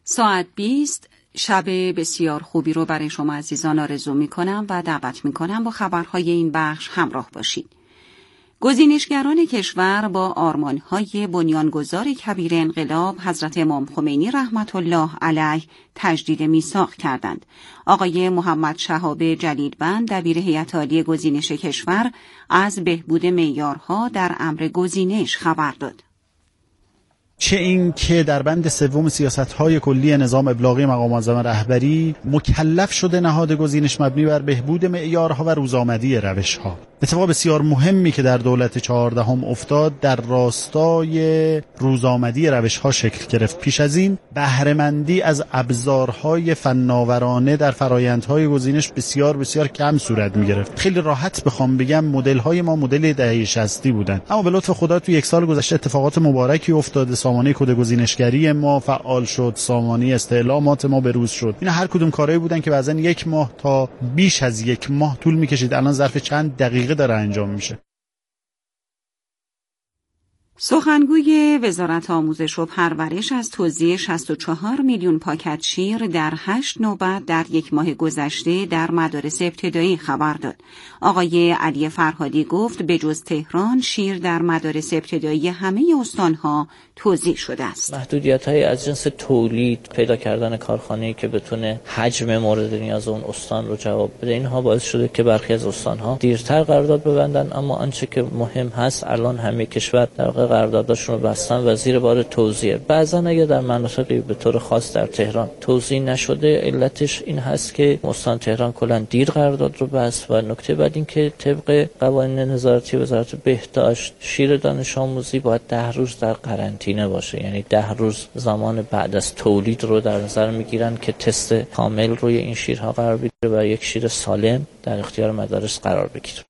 ساعت 20 شب بسیار خوبی رو برای شما عزیزان آرزو می کنم و دعوت می کنم با خبرهای این بخش همراه باشید. گزینشگران کشور با آرمانهای بنیانگذار کبیر انقلاب حضرت امام خمینی رحمت الله علیه تجدید میثاق کردند. آقای محمد شهاب جلیلبند دبیر هیئت عالی گزینش کشور از بهبود معیارها در امر گزینش خبر داد. چه این که در بند سوم سیاست‌های کلی نظام ابلاغی مقام معظم رهبری مکلف شده نهاد گزینش مبنی بر بهبود معیارها و روزآمدی روش‌ها. اتفاق بسیار مهمی که در دولت 14 افتاد در راستای روزآمدی روش‌ها شکل گرفت. پیش از این بهره‌مندی از ابزارهای فناورانه در فرآیندهای گزینش بسیار کم صورت می‌گرفت. خیلی راحت بخوام بگم مدل‌های ما مدل دهه 60 بودن، اما به لطف خدا تو یک سال گذشته اتفاقات مبارکی افتاد. سامانه کد گزینشگری ما فعال شد، سامانه استعلامات ما بروز شد. این هر کدوم کارهایی بودن که بعضن یک ماه تا بیش از یک ماه طول می‌کشید، الان ظرف چند دقیقه داره انجام میشه. سخنگوی وزارت آموزش و پرورش از توزیع 64 میلیون پاکت شیر در 8 نوبت در یک ماه گذشته در مدارس ابتدایی خبر داد. آقای علی فرهادی گفت به جز تهران شیر در مدارس ابتدایی همه استانها توزیع شده است. محدودیت‌های از جنس تولید، پیدا کردن کارخانه‌ای که بتونه حجم مورد نیاز اون استان رو جواب بده، اینها باعث شده که برخی از استانها دیرتر قرارداد ببندن، اما آنچه که مهم هست الان همه کشور در واقع قرارداداشون رو بستن و زیر بار توزیع. بعضن اگه در مناطقی به طور خاص در تهران توزیع نشده، علتش این هست که استان تهران کلا دیر قرارداد رو بست و نکته بعد این که طبق قوانین نظارتی وزارت بهداشت شیر دانش آموزی باید 10 روز در قرنطینه باشه، یعنی 10 روز زمان بعد از تولید رو در نظر میگیرن که تست کامل روی این شیرها قرار بگیره و یک شیر سالم در اختیار مدارس قرار بگیره.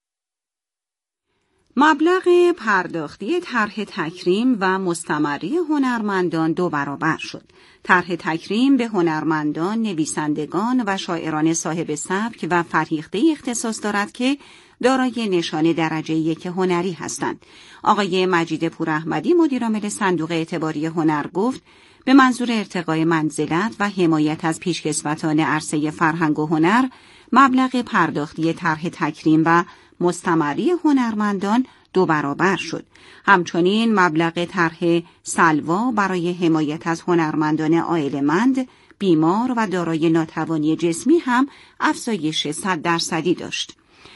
مبلغ پرداختی طرح تکریم و مستمری هنرمندان 2 برابر شد. طرح تکریم به هنرمندان، نویسندگان و شاعران صاحب سبک و فرهیخته اختصاص دارد که دارای نشان درجه 1 هنری هستند. آقای مجید پوراحمدی مدیرعامل صندوق اعتباری هنر گفت به منظور ارتقای منزلت و حمایت از پیشکسوتان عرصه فرهنگ و هنر، مبلغ پرداختی طرح تکریم و مستمری هنرمندان 2 برابر شد. همچنین مبلغ طرح سلوا برای حمایت از هنرمندان عائله‌مند، بیمار و دارای ناتوانی جسمی هم افزایش 100% داشت.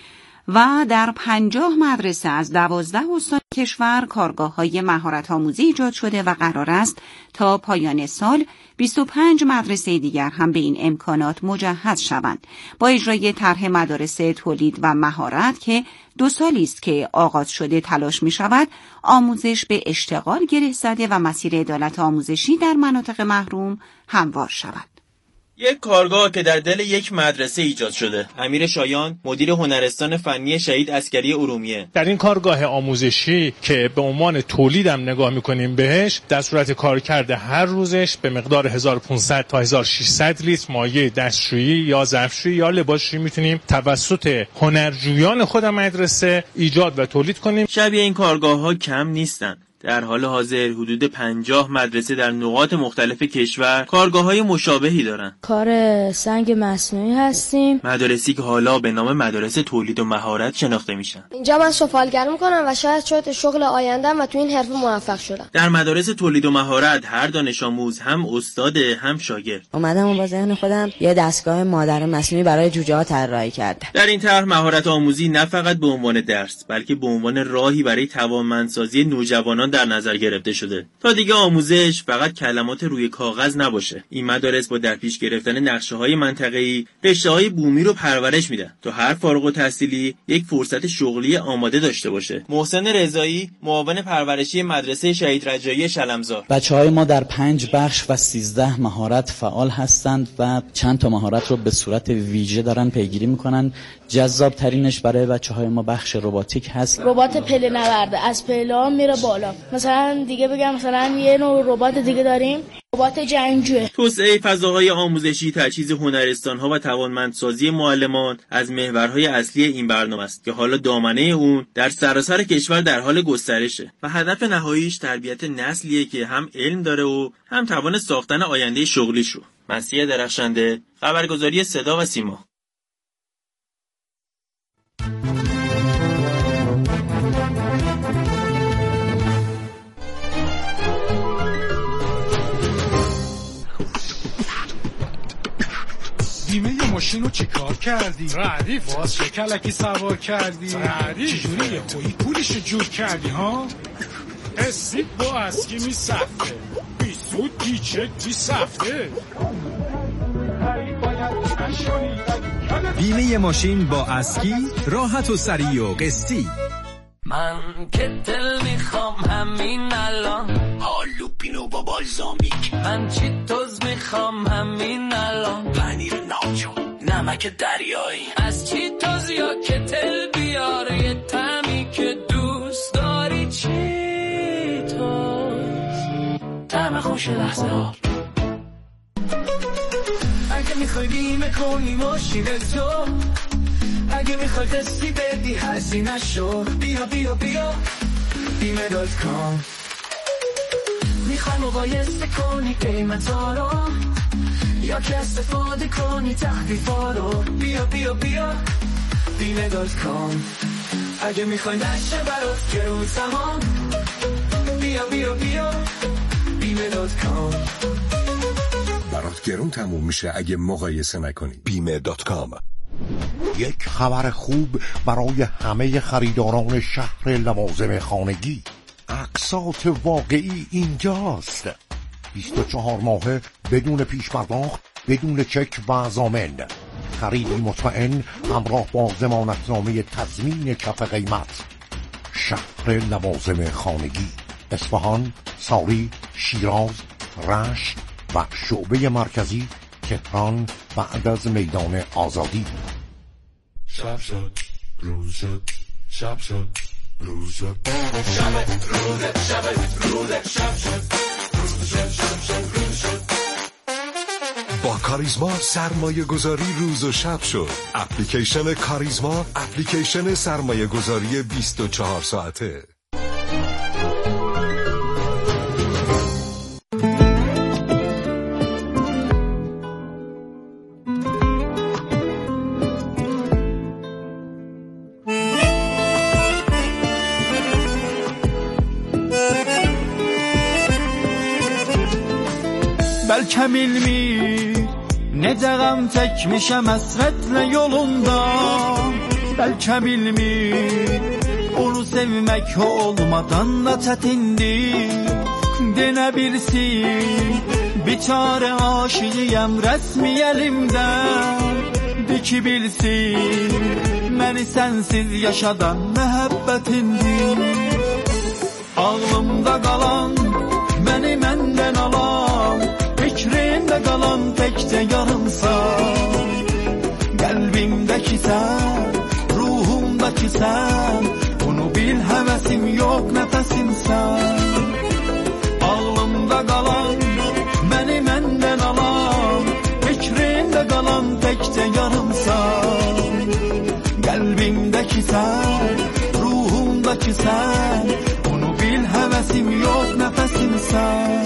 و در 50 مدرسه از 12 استان کشور کارگاه‌های مهارت‌آموزی ایجاد شده و قرار است تا پایان سال 25 مدرسه دیگر هم به این امکانات مجهز شوند. با اجرای طرح مدارس تولید و مهارت که 2 سالی است که آغاز شده تلاش می‌شود آموزش به اشتغال گره زده و مسیر عدالت آموزشی در مناطق محروم هموار شود. یک کارگاه که در دل یک مدرسه ایجاد شده. امیر شایان مدیر هنرستان فنی شهید عسکری ارومیه: در این کارگاه آموزشی که به عنوان تولیدم نگاه می‌کنیم بهش، در صورت کارکرد هر روزش به مقدار 1500 تا 1600 لیتر مایع دستشویی یا ظرفشویی یا لباسشویی میتونیم توسط هنرجویان خود مدرسه ایجاد و تولید کنیم. شبیه این کارگاه‌ها کم نیستن. در حال حاضر حدود 50 مدرسه در نقاط مختلف کشور کارگاه‌های مشابهی دارن. کار سنگ مصنوعی هستیم. مدارسی که حالا به نام مدارس تولید و مهارت شناخته میشن. اینجا من سفالگری میکنم و شاید شغل آینده‌ام و تو این حرفه موفق شدم. در مدارس تولید و مهارت هر دانش آموز هم استاد هم شاگرد. اومدم با ذهن خودم یه دستگاه مادر مصنوعی برای جوجه‌ها طراحی کردم. در این طرح مهارت آموزی نه فقط به عنوان درس بلکه به عنوان راهی برای توانمندسازی نوجوانان در نظر گرفته شده تا دیگه آموزش فقط کلمات روی کاغذ نباشه. این مدارس با در پیش گرفتن نقشه‌های منطقه‌ای رشته‌های بومی رو پرورش میدن تا هر فارغ التحصیلی یک فرصت شغلی آماده داشته باشه. محسن رضایی معاون پرورشی مدرسه شهید رجایی شلمزار: بچه‌های ما در 5 بخش و 13 مهارت فعال هستند و چند تا مهارت رو به صورت ویژه دارن پیگیری میکنن. جذاب ترینش برای بچه‌های ما بخش رباتیک هست. ربات پله نورده، از پله‌ها میره بالا. مثلا دیگه بگم مثلا یه نوع ربات دیگه داریم بابات جنگجوه. توسعه فضاهای آموزشی، تجهیز هنرستان‌ها و توانمندسازی معلمان از محورهای اصلی این برنامه است که حالا دامنه اون در سراسر کشور در حال گسترشه و هدف نهاییش تربیت نسلیه که هم علم داره و هم توان ساختن آینده شغلیش رو. مسیح درخشنده، خبرگزاری صدا و سیما. بیمه ماشین رو چی کار کردی؟ ردیف باز چه کلکی سوار کردی؟ ردیف چجوری یه خویی پولشو جور کردی ها؟ اسید با اسکی می سفته بی سود بی چک بی سفته. بیمه ماشین با اسکی راحت و سریع و قسطی. من که دل میخوام همین الان، هالوپینو با بالزامیک. من چیتوز میخوام همین الان، پنیر ناچو نمک دریایی. از چیتوز یا کتل بیار یه طعمی که دوست داری. چیتوز طعم خوش لحظه ها. اگه میخوای بیمه کنی ماشین تو، اگه میخوای قسطی بدی هزینه شو، بیا بیا بیا بیمه .com. میخوای مقایسه کنی قیمتا رو یا که استفاده کنی تخفیفا رو، بیا بیا بیا بیمه .com. اگه میخوای نشه برات گرون تمام، بیا بیا بیا بیمه .com. برات گرون تموم میشه اگه مقایسه نکنی. بیمه .com. یک خبر خوب برای همه خریداران شهر لوازم خانگی. اقساط واقعی اینجاست. 24 ماهه بدون پیش پرداخت، بدون چک و ضامن. خریدی مطمئن همراه با ضمانتنامه تضمین کف قیمت. شهر لوازم خانگی، اصفهان، ساری، شیراز، رشت و شعبه مرکزی تهران بعد از میدان آزادی. شب شد روز شد، شب شد روز شد، شب روز شب روز شب شد روز شد شب شد روز شد. با کاریزما سرمایه گذاری روز و شب شد. اپلیکیشن کاریزما، اپلیکیشن سرمایه گذاری 24 ساعته. Belki bilmir necəğəm çəkmişəm əsrətlə yolunda. Belki bilmir onu sevmək olmadan da çətindir. Denə bilsin biçarə aşığıyam rəsmi əlimdən. De ki bilsin məni sənsiz yaşadan məhəbbətindir. Ağlımda qalan məni məndən alan, fikrimdə qalan təkcə yarımsan. Qəlbimdəki sən, ruhumdaki sən, bunu bil həvəsim yox nəfəsimsən. Ağlımda qalan məni məndən alan, fikrimdə qalan təkcə yarımsan. Qəlbimdəki sən, ruhumdaki sən, bunu bil həvəsim yox nəfəsimsən.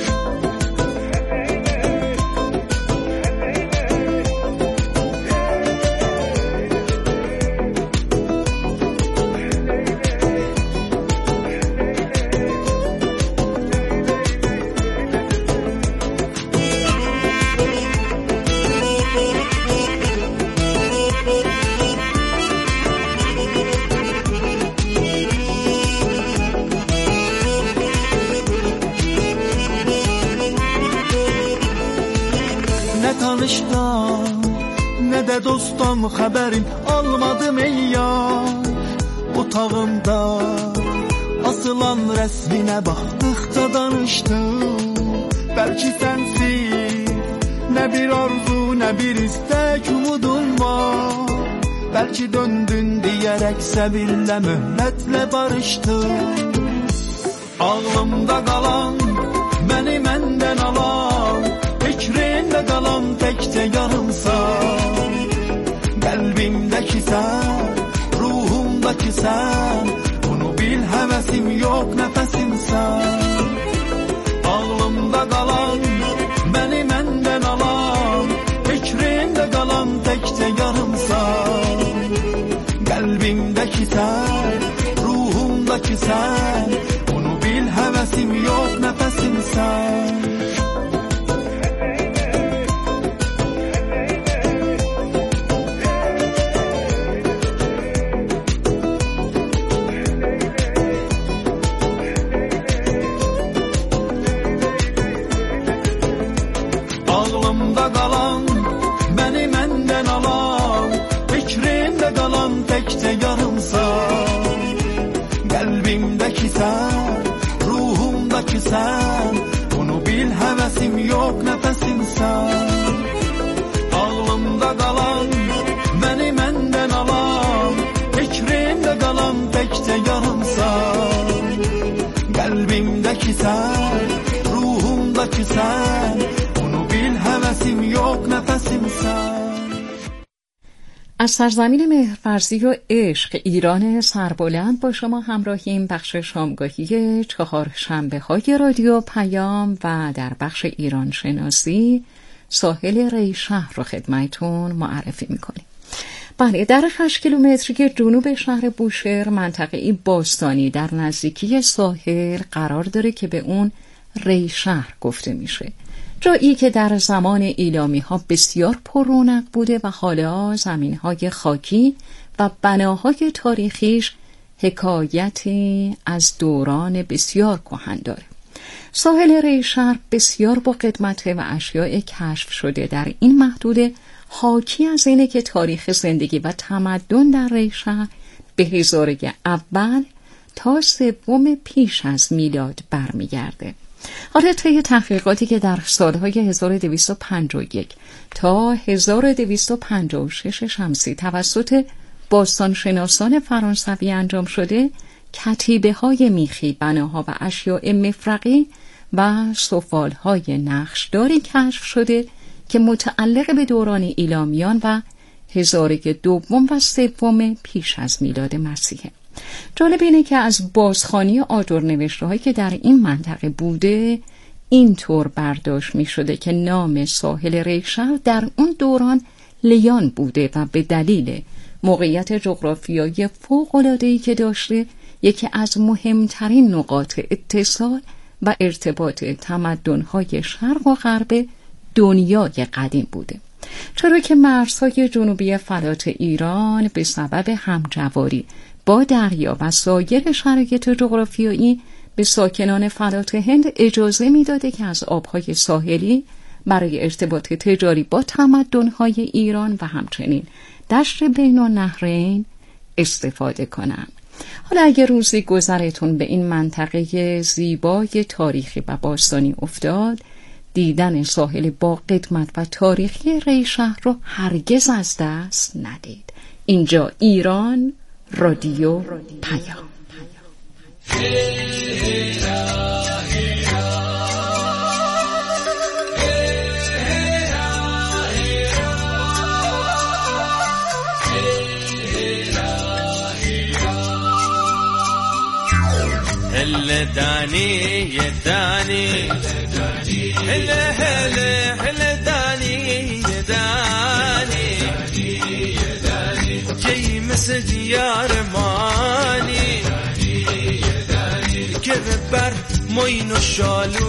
Nə də dostum xəbərim almadım ey yar. Otağımda asılan rəsminə baxdıqca danışdım. Bəlkə sənsiz nə bir arzu, nə bir istək umudum var. Bəlkə döndün deyərək səbirlə möhlətlə barışdım. Ağlımda qalan məni məndən alan, tekte yarımsan. Kalbimdeki sen, ruhumdaki sen, bunu bil hevesim yok nefesimsen. Ağlımda kalan, beni menden alan, fikrimde kalan tekte yarımsan. Kalbimdeki sen, ruhumdaki sen, bunu bil hevesim yok nefesimsen. Ağlımda kalan, beni menden alan, fikrimde kalan tekte yarımsan. Kalbimdeki sen, ruhumdaki sen, bunu bil hevesim yok nefesimsen. Ağlımda kalan, beni menden alan, fikrimde kalan tekte yarımsan. Kalbimdeki sen, ruhumdaki sen, hevesim yok نفسimsen. از سرزمین مهرورزی و عشق ایران سربلند با شما همراهیم. بخش شامگاهی چهارشنبه های رادیو پیام و در بخش ایران شناسی ساحل ریشهر رو خدمتون معرفی میکنیم. بله، در 8 کیلومتری جنوب شهر بوشهر منطقه‌ای باستانی در نزدیکی ساحل قرار داره که به اون ریشهر گفته میشه. جایی که در زمان ایلامی ها بسیار پر رونق بوده و حالا زمین های خاکی و بناهای تاریخیش حکایتی از دوران بسیار کهن داره. ساحل ریشهر بسیار با قدمته و اشیاء کشف شده در این محدوده حاکی از اینه که تاریخ زندگی و تمدن در ریشهر به هزاره اول تا سوم پیش از میلاد برمیگرده. حالا طی تحقیقاتی که در سالهای 1251 تا 1256 شمسی توسط باستانشناسان فرانسوی انجام شده، کتیبه های میخی، بناها و اشیاء مفرقی و سفالهای نقشداری کشف شده که متعلق به دوران ایلامیان و هزاره دوم و سوم پیش از میلاد مسیحه. جالب اینه که از بازخوانی آجرنوشته‌هایی که در این منطقه بوده اینطور برداشت می شده که نام ساحل ریشهر در اون دوران لیان بوده و به دلیل موقعیت جغرافیایی فوق‌العاده‌ای که داشته یکی از مهمترین نقاط اتصال و ارتباط تمدن‌های شرق و غرب دنیای قدیم بوده. چرا که مرزهای جنوبی فلات ایران به سبب همجواری با دریا و سایر شرایط جغرافیایی به ساکنان فلات هند اجازه میداده که از آبهای ساحلی برای ارتباط تجاری با تمدن‌های ایران و همچنین دشت بین النهرین استفاده کنند. حالا اگر روزی گذرتون به این منطقه زیبای تاریخی و باستانی افتاد، دیدن ساحل با قدمت و تاریخی ریشهر رو هرگز از دست ندید. اینجا ایران، رادیو پیام. هل داني داني هل هل هل داني داني جاي مسج يا رماني كذبر موين الشالو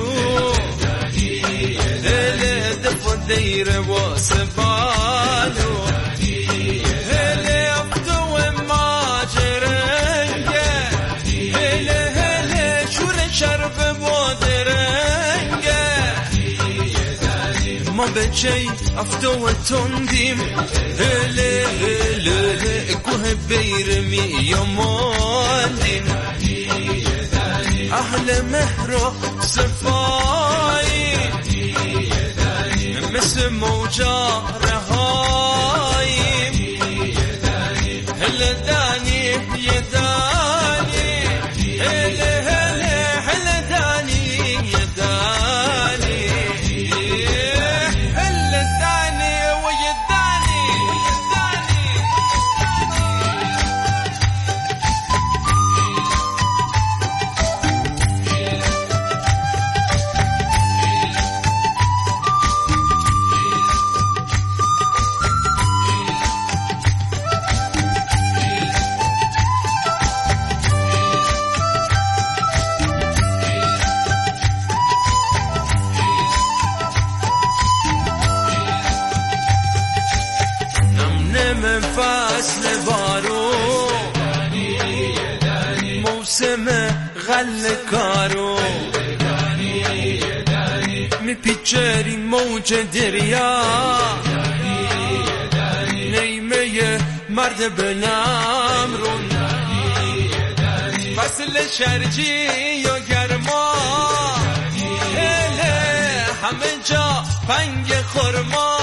هل دف دير واسبالو هل افدو ما جرنجه هل شرف بودرنگه ما به چی افتو و تندیم هله هله کوه بیرمی یا ماندیم اهل مهر و صفایی مثل موجا رهاییم هله دانی یه دانی هله هله فصل بارون موسم غل کارو میپیچری موج دریا نیمه مرد به نمرون فصل شرجی یا گرما همه جا پنگ خورما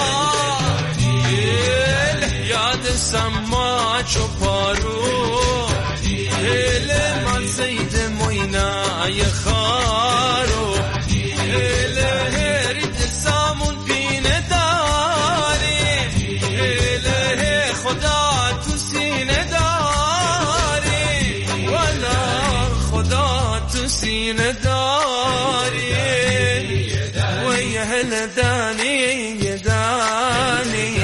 یاد سماچ و پارو من زید موینای خارو رید سامون پینه داری خدا تو سینه داری والا خدا تو سینه داری و یه دانی دانی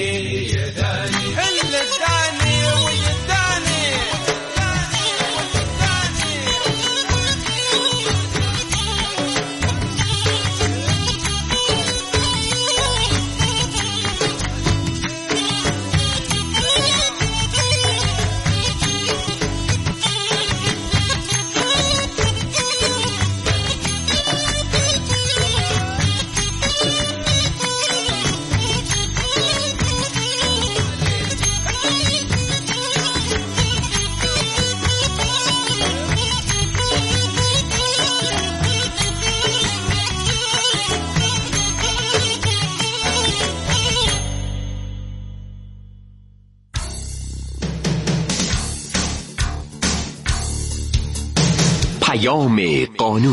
قانون.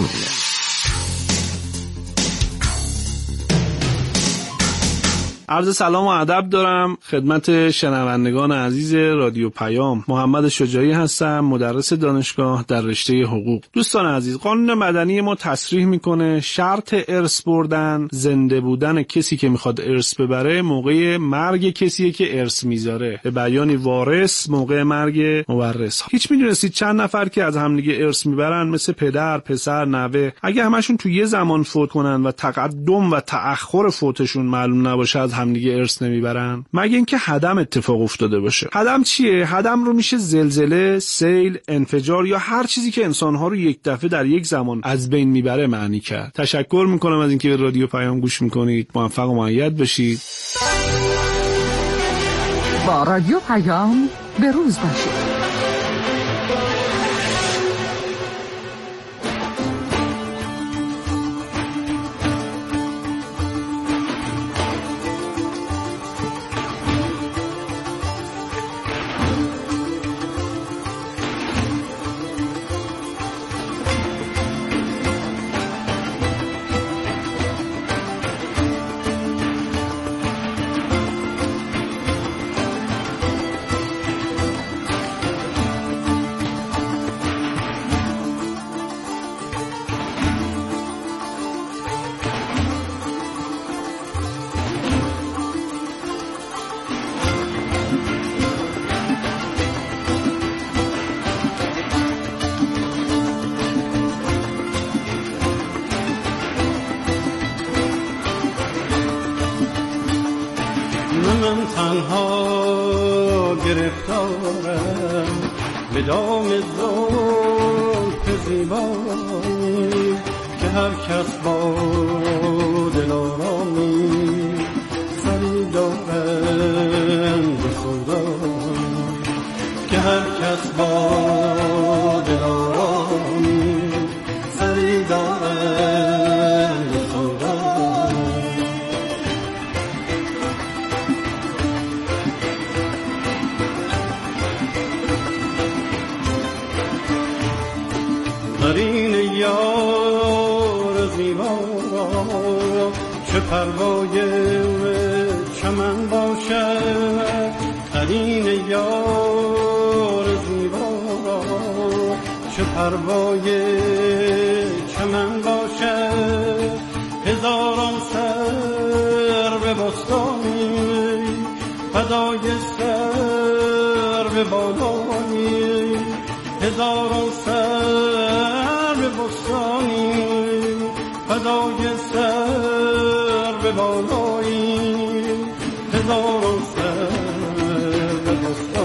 عرض سلام و ادب دارم خدمت شنوندگان عزیز رادیو پیام. محمد شجاعی هستم، مدرس دانشگاه در رشته حقوق. دوستان عزیز، قانون مدنی ما تصریح میکنه شرط ارث بردن زنده بودن کسی که میخواد ارث ببره موقع مرگ کسیه که ارث میذاره، به بیانی وارث موقع مرگ مورث. هیچ میدونستید چند نفر که از همدیگه ارث میبرن مثل پدر، پسر، نوه، اگه همشون تو یه زمان فوت کنن و تقدم و تأخر فوتشون معلوم نباشه از همدیگه ارث نمیبرن، مگه اینکه هدم اتفاق افتاده باشه. هدم چیه؟ هدم رو میشه زلزله، سیل، انفجار یا هر چیزی که انسانها رو یک دفعه در یک زمان از بین میبره معنی کرد. تشکر میکنم از اینکه به رادیو پیام گوش میکنید. موفق و مؤید باشید. با رادیو پیام به روز باشید. من تنها گرفتارم به دام زلف زیبایی که هر کس با دلارامی سری دارند به سودایی که هر کس با دلارامی سری دارند به سودایی قرین یار زیبا چه پروای چمن باشد، قرین یار زیبا چه پروای چمن باشد، هزاران سر به بستانی فدای سر به بالانی، هزاران سر به بستانی فدای سر به بالایی، هزاران سر به بستانی.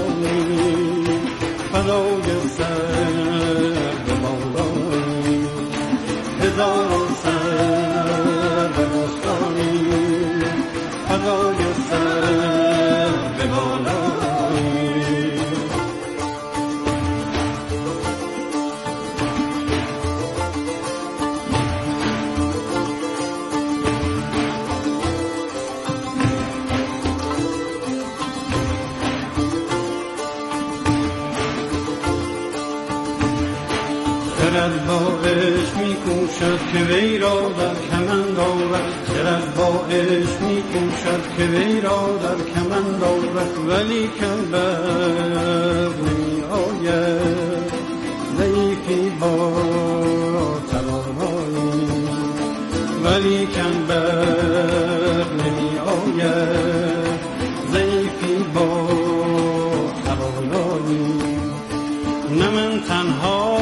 از با عشق می کوشد که وی را در کمند آورد، دل از با عشق می کوشد که وی را در کمند آورد، ولی کن بر نمی آید ضعیفی با توانایی، ولی کن بر نمی آید ضعیفی با توانایی. نه من تنها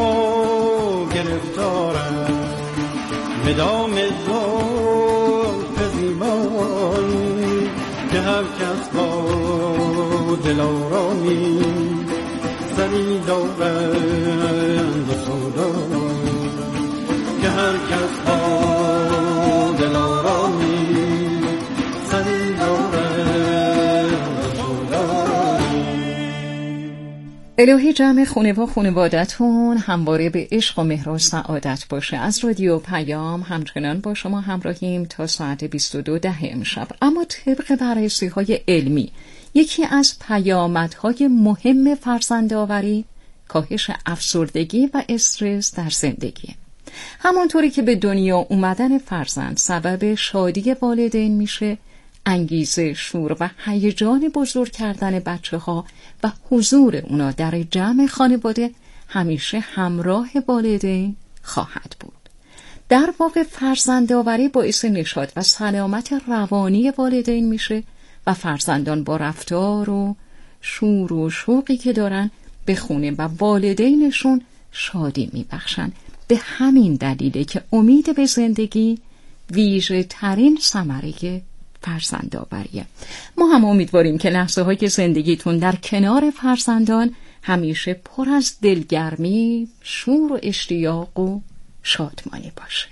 گرفتارم به دام زلف زیبایی، که هر کس با دلارامی سری دارند و سودایی، که هر کس با دلارامی سری دارند و سودایی. الهی جمع خونه و خانوادتون همواره به عشق و مهر و سعادت باشه. از رادیو پیام همچنان با شما همراهیم تا ساعت 22:10 امشب. اما طبق بررسی‌های علمی یکی از پیامدهای مهم فرزندآوری کاهش افسردگی و استرس در زندگی. همانطوری که به دنیا اومدن فرزند سبب شادی والدین میشه، انگیزه، شور و هیجان بزرگ کردن بچه‌ها و حضور اونا در جمع خانواده همیشه همراه والدین خواهد بود. در واقع فرزندآوری باعث نشاط و سلامت روانی والدین میشه و فرزندان با رفتار و شور و شوقی که دارن به خونه و والدینشون شادی میبخشن. به همین دلیله که امید به زندگی ویژه ترین ثمره فرزندآوریه. ما هم امیدواریم که لحظه های زندگیتون در کنار فرزندان همیشه پر از دلگرمی، شور و اشتیاق و شادمانی باشه.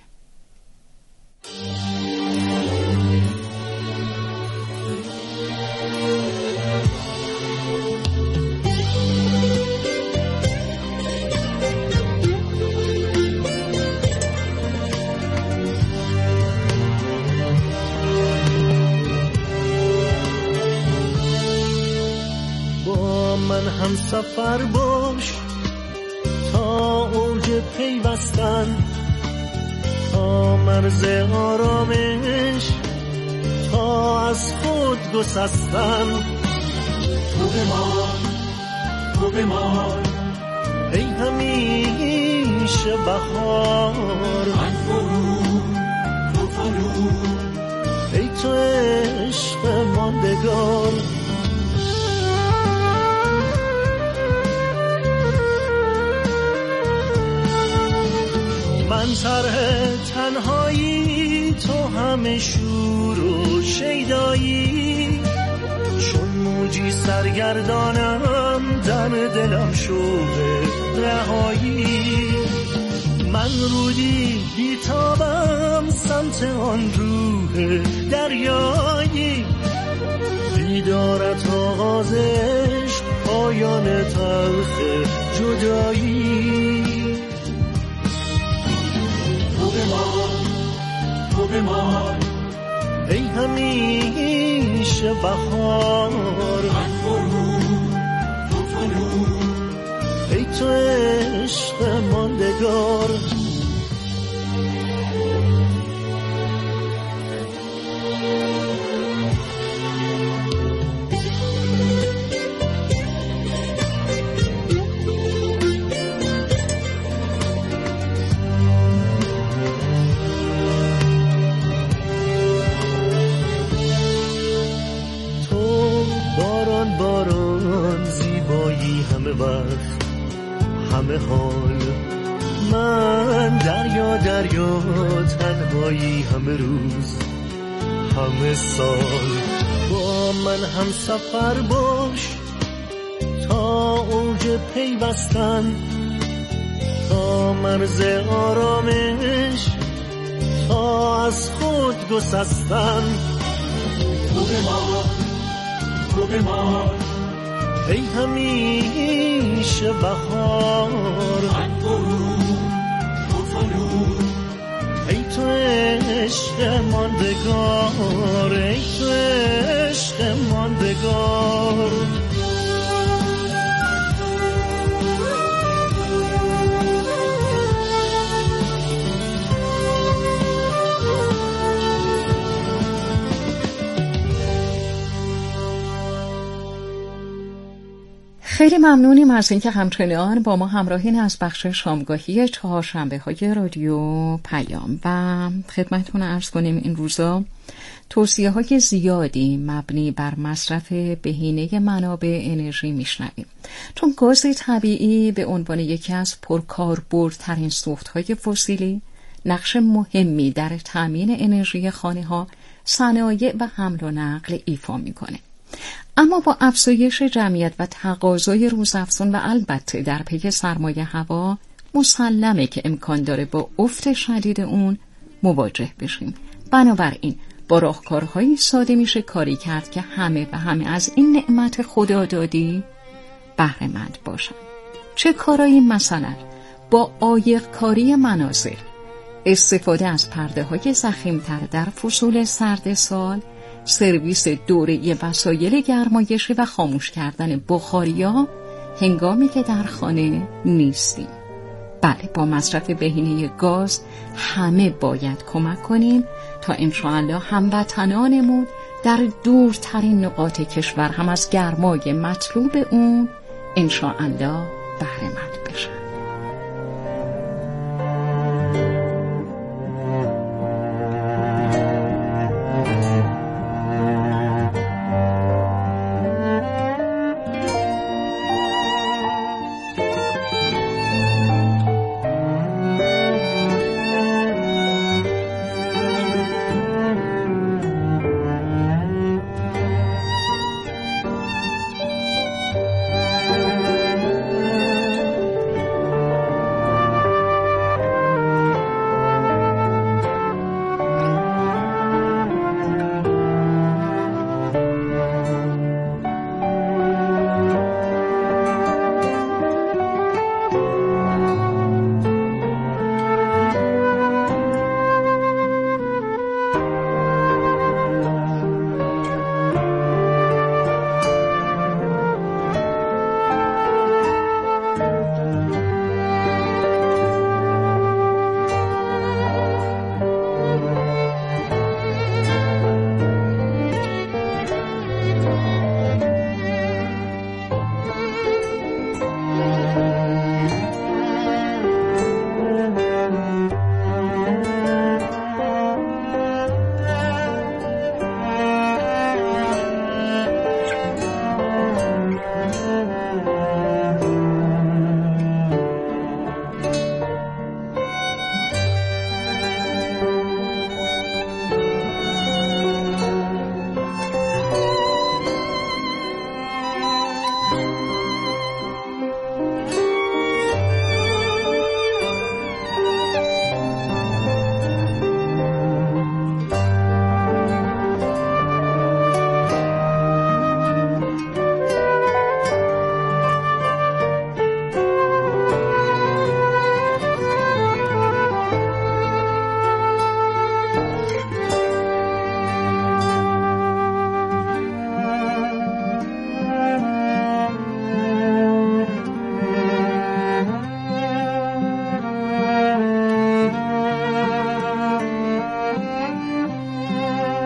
من هم سفر باش تا اوج پیوستن، تا مرز آرامش، تا از خود گسستن. تو بمان ای همیشه بهار، من تو فرو ای تو عشق ماندگار. من طرح تنهایی، تو همه شور و شیدایی، چون موجی سرگردانم در دلم شوق رهایی. من رودی بیتابم سمت آن روح دریایی، دیدارت آغازش پایان تلخ جدایی. تو بمان ای همیشه بهار، من تو فرو ای تو عشق ماندگار. باران زیبایی همه وقت همه حال، من دریا تنهایی همه روز همه سال. با من هم سفر باش تا اوج پیوستن، تا مرز آرامش، تا از خود گسستن. تو بمان ای همیشه بهار، من تو فرو ای تو عشق ماندگار، ای تو عشق ماندگار. خیلی ممنونیم از اینکه همچنان با ما همراهین از بخش شامگاهی چهارشنبه‌های رادیو پیام و خدمتتون عرض کنیم این روزا توصیه‌های زیادی مبنی بر مصرف بهینه منابع انرژی میشنویم، چون گاز طبیعی به عنوان یکی از پرکاربردترین سوخت‌های فسیلی نقش مهمی در تامین انرژی خانه‌ها، صنایع و حمل و نقل ایفا می‌کنه. اما با افزایش جمعیت و تقاضای روزافزون و البته در پی سرمایه هوا مسلمه که امکان داره با افت شدید اون مواجه بشیم. بنابراین با راهکارهای ساده میشه کاری کرد که همه از این نعمت خدادادی بهره مند باشن. چه کارایی؟ مثلا با عایق کاری منازل، استفاده از پرده های ضخیم‌تر در فصول سرد سال، سرویس دوره‌ای وسایل گرمایشی و خاموش کردن بخاریا هنگامی که در خانه نیستیم. بله، با مصرف بهینه گاز همه باید کمک کنیم تا انشاءالله هموطنانمون در دورترین نقاط کشور هم از گرمای مطلوب اون انشاءالله بهره مند بشن.